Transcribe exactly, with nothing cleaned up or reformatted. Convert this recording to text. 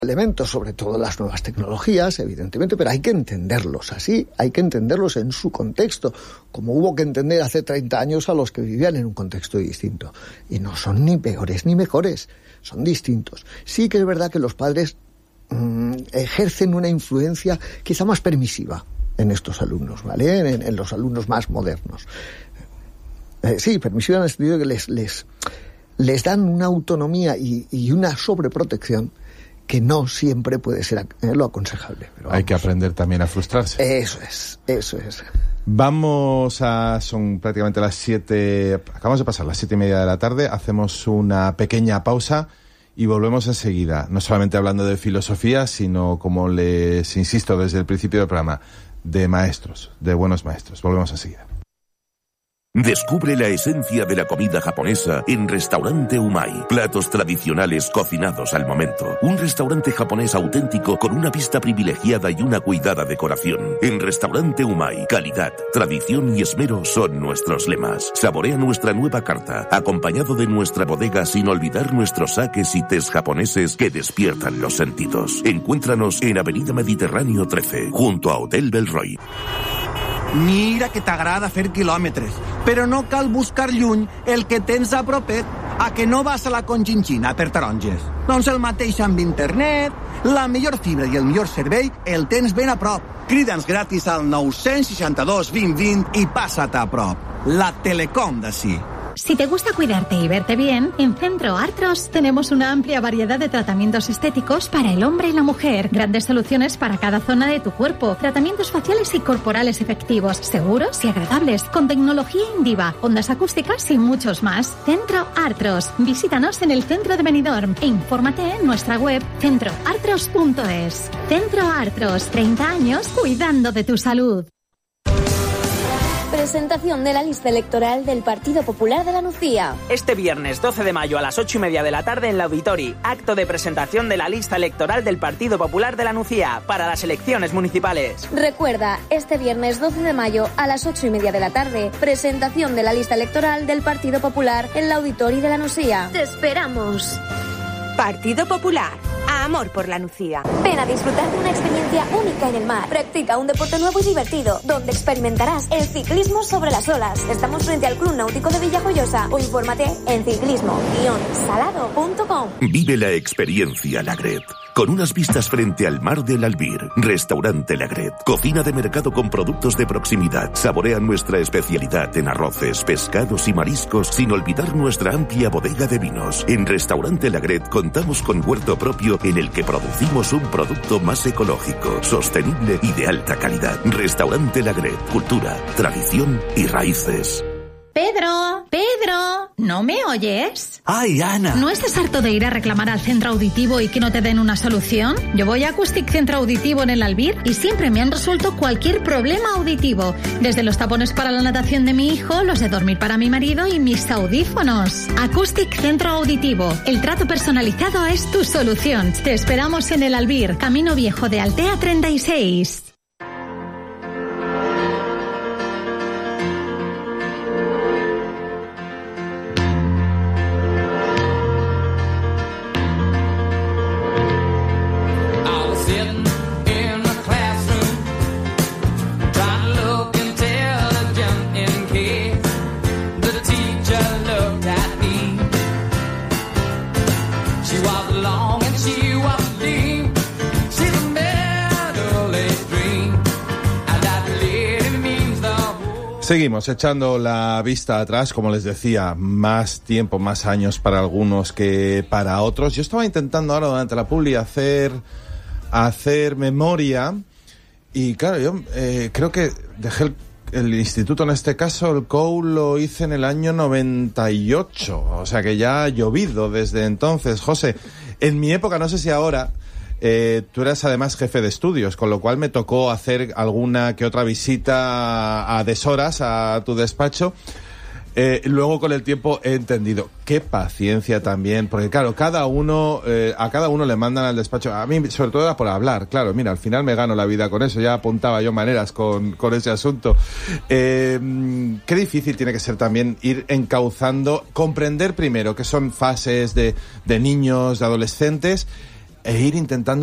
elementos, sobre todo las nuevas tecnologías, evidentemente, pero hay que entenderlos así, hay que entenderlos en su contexto, como hubo que entender hace treinta años a los que vivían en un contexto distinto. Y no son ni peores ni mejores, son distintos. Sí que es verdad que los padres mmm, ejercen una influencia quizá más permisiva en estos alumnos, ¿vale? En, en los alumnos más modernos. Eh, sí, permisiva en el sentido de que les, les, les dan una autonomía y, y una sobreprotección que no siempre puede ser eh, lo aconsejable. Pero hay que aprender también a frustrarse. Eso es, eso es. Vamos a... son prácticamente las siete... acabamos de pasar las siete y media de la tarde, hacemos una pequeña pausa y volvemos enseguida, no solamente hablando de filosofía, sino, como les insisto desde el principio del programa, de maestros, de buenos maestros. Volvemos enseguida. Descubre la esencia de la comida japonesa en Restaurante Umai. Platos tradicionales cocinados al momento. Un restaurante japonés auténtico con una vista privilegiada y una cuidada decoración. En Restaurante Umai, calidad, tradición y esmero son nuestros lemas. Saborea nuestra nueva carta, acompañado de nuestra bodega, sin olvidar nuestros saques y tés japoneses que despiertan los sentidos. Encuéntranos en Avenida Mediterráneo trece, junto a Hotel Belroy. Mira que t'agrada fer quilòmetres, però no cal buscar lluny el que tens a propet. A que no vas a la Conchinchina per taronges? Doncs el mateix amb internet, la millor fibra i el millor servei el tens ben a prop. Crida'ns gratis al nou seixanta-dos vint vint i passa't a prop. La Telecom d'ací. Si te gusta cuidarte y verte bien, en Centro Artros tenemos una amplia variedad de tratamientos estéticos para el hombre y la mujer. Grandes soluciones para cada zona de tu cuerpo. Tratamientos faciales y corporales efectivos, seguros y agradables, con tecnología Indiva, ondas acústicas y muchos más. Centro Artros. Visítanos en el centro de Benidorm e infórmate en nuestra web centro artros punto es. Centro Artros, treinta años cuidando de tu salud. Presentación de la lista electoral del Partido Popular de la Nucía. Este viernes doce de mayo a las ocho y media de la tarde en la Auditori, acto de presentación de la lista electoral del Partido Popular de la Nucía para las elecciones municipales. Recuerda, este viernes doce de mayo a las ocho y media de la tarde, presentación de la lista electoral del Partido Popular en la Auditori de la Nucía. ¡Te esperamos! Partido Popular. Amor por la Nucía. Ven a disfrutar de una experiencia única en el mar. Practica un deporte nuevo y divertido, donde experimentarás el ciclismo sobre las olas. Estamos frente al Club Náutico de Villajoyosa o infórmate en ciclismo guion salado punto com. Vive la experiencia Lagret. Con unas vistas frente al mar del Albir. Restaurante Lagret. Cocina de mercado con productos de proximidad. Saborea nuestra especialidad en arroces, pescados y mariscos, sin olvidar nuestra amplia bodega de vinos. En Restaurante Lagret contamos con huerto propio en el que producimos un producto más ecológico, sostenible y de alta calidad. Restaurante Lagret. Cultura, tradición y raíces. Pedro, Pedro, ¿no me oyes? ¡Ay, Ana! ¿No estás harto de ir a reclamar al centro auditivo y que no te den una solución? Yo voy a Acoustic Centro Auditivo en el Albir y siempre me han resuelto cualquier problema auditivo. Desde los tapones para la natación de mi hijo, los de dormir para mi marido y mis audífonos. Acoustic Centro Auditivo. El trato personalizado es tu solución. Te esperamos en el Albir, Camino Viejo de Altea treinta y seis. Seguimos echando la vista atrás, como les decía, más tiempo, más años para algunos que para otros. Yo estaba intentando ahora durante la publi hacer, hacer memoria y claro, yo eh, creo que dejé el, el instituto, en este caso el C O U lo hice en el año noventa y ocho, o sea que ya ha llovido desde entonces. José, en mi época, no sé si ahora... Eh, tú eras además jefe de estudios, con lo cual me tocó hacer alguna que otra visita a, a deshoras a tu despacho. Eh, luego con el tiempo he entendido qué paciencia también, porque claro, cada uno eh, a cada uno le mandan al despacho. A mí sobre todo era por hablar, claro, mira, al final me gano la vida con eso, ya apuntaba yo maneras con, con ese asunto. Eh, qué difícil tiene que ser también ir encauzando, comprender primero que son fases de, de niños, de adolescentes, e ir intentando